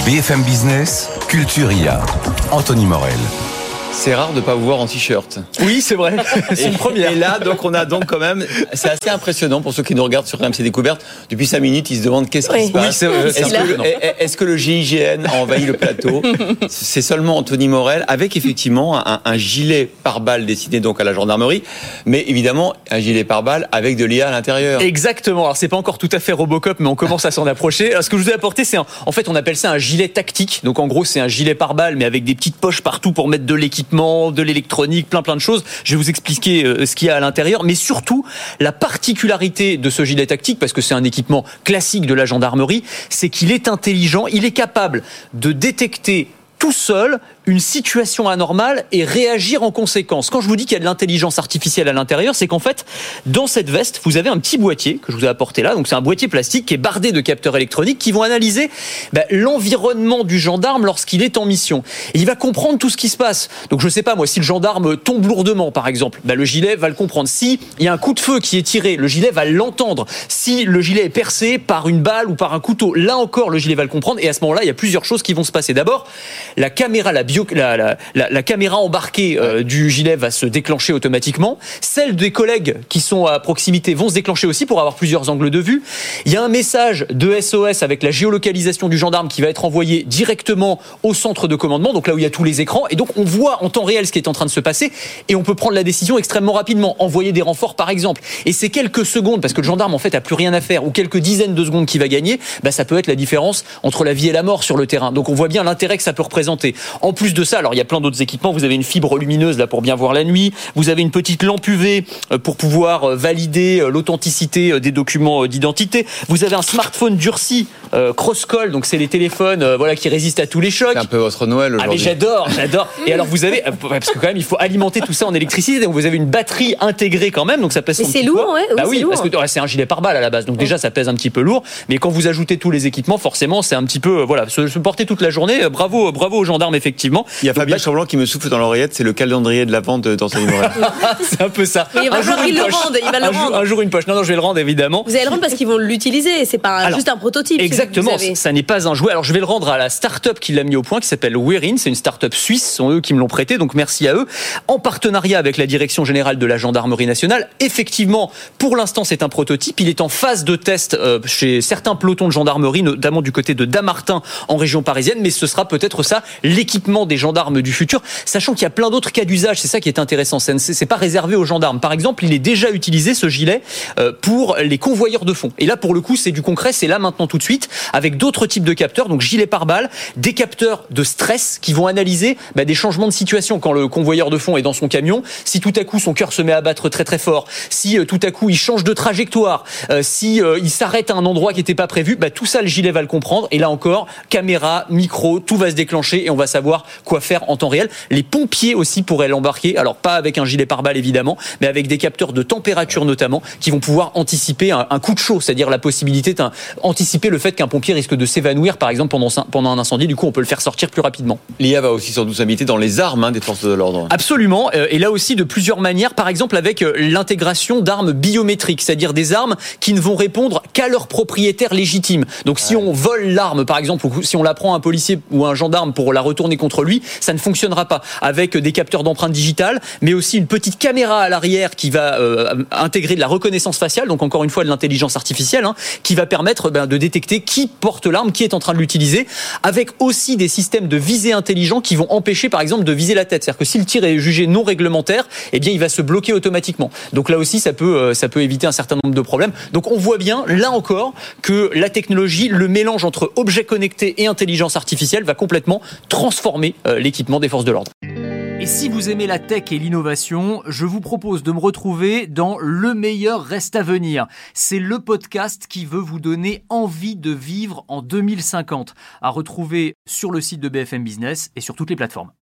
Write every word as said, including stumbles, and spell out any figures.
B F M Business, Culture I A. Anthony Morel. C'est rare de ne pas vous voir en t-shirt. Oui, c'est vrai. C'est une première. Et là, donc, on a donc quand même, c'est assez impressionnant pour ceux qui nous regardent sur R M C Découverte. Depuis cinq minutes, ils se demandent qu'est-ce oui. qui se passe. Oui, c'est, euh, est-ce, que le, est-ce que le G I G N a envahi le plateau? C'est seulement Anthony Morel, avec effectivement un, un gilet pare-balles destiné donc à la gendarmerie, mais évidemment un gilet pare-balles avec de l'I A à l'intérieur. Exactement. Alors, c'est pas encore tout à fait Robocop, mais on commence à s'en approcher. Alors, ce que je vous ai apporté, c'est un, en fait, on appelle ça un gilet tactique. Donc, en gros, c'est un gilet pare-balles, mais avec des petites poches partout pour mettre de l'équipement, de l'électronique, plein plein de choses. Je vais vous expliquer euh, ce qu'il y a à l'intérieur, mais surtout la particularité de ce gilet tactique, parce que c'est un équipement classique de la gendarmerie, c'est qu'il est intelligent, il est capable de détecter tout seul une situation anormale et réagir en conséquence. Quand je vous dis qu'il y a de l'intelligence artificielle à l'intérieur, c'est qu'en fait, dans cette veste, vous avez un petit boîtier que je vous ai apporté là. Donc c'est un boîtier plastique qui est bardé de capteurs électroniques qui vont analyser bah, l'environnement du gendarme lorsqu'il est en mission. Et il va comprendre tout ce qui se passe. Donc je ne sais pas moi, si le gendarme tombe lourdement par exemple, bah, le gilet va le comprendre. Si il y a un coup de feu qui est tiré, le gilet va l'entendre. Si le gilet est percé par une balle ou par un couteau, là encore le gilet va le comprendre. Et à ce moment-là, il y a plusieurs choses qui vont se passer. D'abord, la caméra, la bio La, la, la, la caméra embarquée euh, du gilet va se déclencher automatiquement. Celles des collègues qui sont à proximité vont se déclencher aussi pour avoir plusieurs angles de vue. Il y a un message de S O S avec la géolocalisation du gendarme qui va être envoyé directement au centre de commandement, donc là où il y a tous les écrans. Et donc on voit en temps réel ce qui est en train de se passer et on peut prendre la décision extrêmement rapidement. Envoyer des renforts par exemple. Et c'est quelques secondes, parce que le gendarme en fait a plus rien à faire, ou quelques dizaines de secondes qu'il va gagner, bah, ça peut être la différence entre la vie et la mort sur le terrain. Donc on voit bien l'intérêt que ça peut représenter. En plus de ça, alors il y a plein d'autres équipements, vous avez une fibre lumineuse là pour bien voir la nuit, vous avez une petite lampe U V pour pouvoir valider l'authenticité des documents d'identité, vous avez un smartphone durci euh, cross-call, donc c'est les téléphones euh, voilà, qui résistent à tous les chocs. C'est un peu votre Noël aujourd'hui. Ah mais j'adore, j'adore. Et alors vous avez, parce que quand même il faut alimenter tout ça en électricité, donc vous avez une batterie intégrée quand même, donc ça pèse son mais petit c'est lourd, poids. ouais, oui, bah oui, c'est lourd. Parce que ouais, c'est un gilet pare-balles à la base, donc ouais. Déjà ça pèse un petit peu lourd, mais quand vous ajoutez tous les équipements, forcément c'est un petit peu, euh, voilà, se, se porter toute la journée, bravo, bravo aux gendarmes effectivement. Il y a Fabien Chamblanc qui me souffle dans l'oreillette, c'est le calendrier de l'avent d'Anthony Morel. C'est un peu ça. Mais il va falloir qu'il le rende, il va le un rendre. Jour, un jour une poche. Non, non, je vais le rendre évidemment. Vous allez le rendre parce qu'ils vont l'utiliser, c'est pas Alors, juste un prototype. Exactement, ça n'est pas un jouet. Alors je vais le rendre à la start-up qui l'a mis au point, qui s'appelle Werin. C'est une start-up suisse, ce sont eux qui me l'ont prêté, donc merci à eux. En partenariat avec la Direction Générale de la Gendarmerie Nationale. Effectivement, pour l'instant, c'est un prototype. Il est en phase de test euh, chez certains pelotons de gendarmerie, notamment du côté de Dammartin en région parisienne, mais ce sera peut-être ça, l'équipement des gendarmes du futur, sachant qu'il y a plein d'autres cas d'usage. C'est ça qui est intéressant. C'est, c'est pas réservé aux gendarmes. Par exemple, il est déjà utilisé, ce gilet, euh, pour les convoyeurs de fonds. Et là, pour le coup, c'est du concret, c'est là maintenant tout de suite, avec d'autres types de capteurs, donc gilet pare-balles, des capteurs de stress qui vont analyser bah, des changements de situation quand le convoyeur de fonds est dans son camion. Si tout à coup son cœur se met à battre très très fort, si euh, tout à coup il change de trajectoire, euh, si euh, il s'arrête à un endroit qui n'était pas prévu, bah, tout ça le gilet va le comprendre. Et là encore, caméra, micro, tout va se déclencher et on va savoir quoi faire en temps réel. Les pompiers aussi pourraient l'embarquer, alors pas avec un gilet pare-balles évidemment, mais avec des capteurs de température notamment, qui vont pouvoir anticiper un, un coup de chaud, c'est-à-dire la possibilité d'anticiper le fait qu'un pompier risque de s'évanouir par exemple pendant, pendant un incendie. Du coup on peut le faire sortir plus rapidement. L'I A va aussi sans doute s'habiter dans les armes hein, des forces de l'ordre. Absolument, et là aussi de plusieurs manières, par exemple avec l'intégration d'armes biométriques, c'est-à-dire des armes qui ne vont répondre qu'à leur propriétaire légitime. Donc si on vole l'arme par exemple, ou si on la prend à un policier ou à un gendarme pour la retourner contre lui, ça ne fonctionnera pas. Avec des capteurs d'empreintes digitales, mais aussi une petite caméra à l'arrière qui va euh, intégrer de la reconnaissance faciale, donc encore une fois de l'intelligence artificielle, hein, qui va permettre ben, de détecter qui porte l'arme, qui est en train de l'utiliser, avec aussi des systèmes de visée intelligents qui vont empêcher par exemple de viser la tête. C'est-à-dire que si le tir est jugé non réglementaire, eh bien il va se bloquer automatiquement. Donc là aussi ça peut, euh, ça peut éviter un certain nombre de problèmes. Donc on voit bien, là encore, que la technologie, le mélange entre objets connectés et intelligence artificielle va complètement transformer euh, l'équipement des forces de l'ordre. Et si vous aimez la tech et l'innovation, je vous propose de me retrouver dans Le meilleur reste à venir. C'est le podcast qui veut vous donner envie de vivre en deux mille cinquante. À retrouver sur le site de B F M Business et sur toutes les plateformes.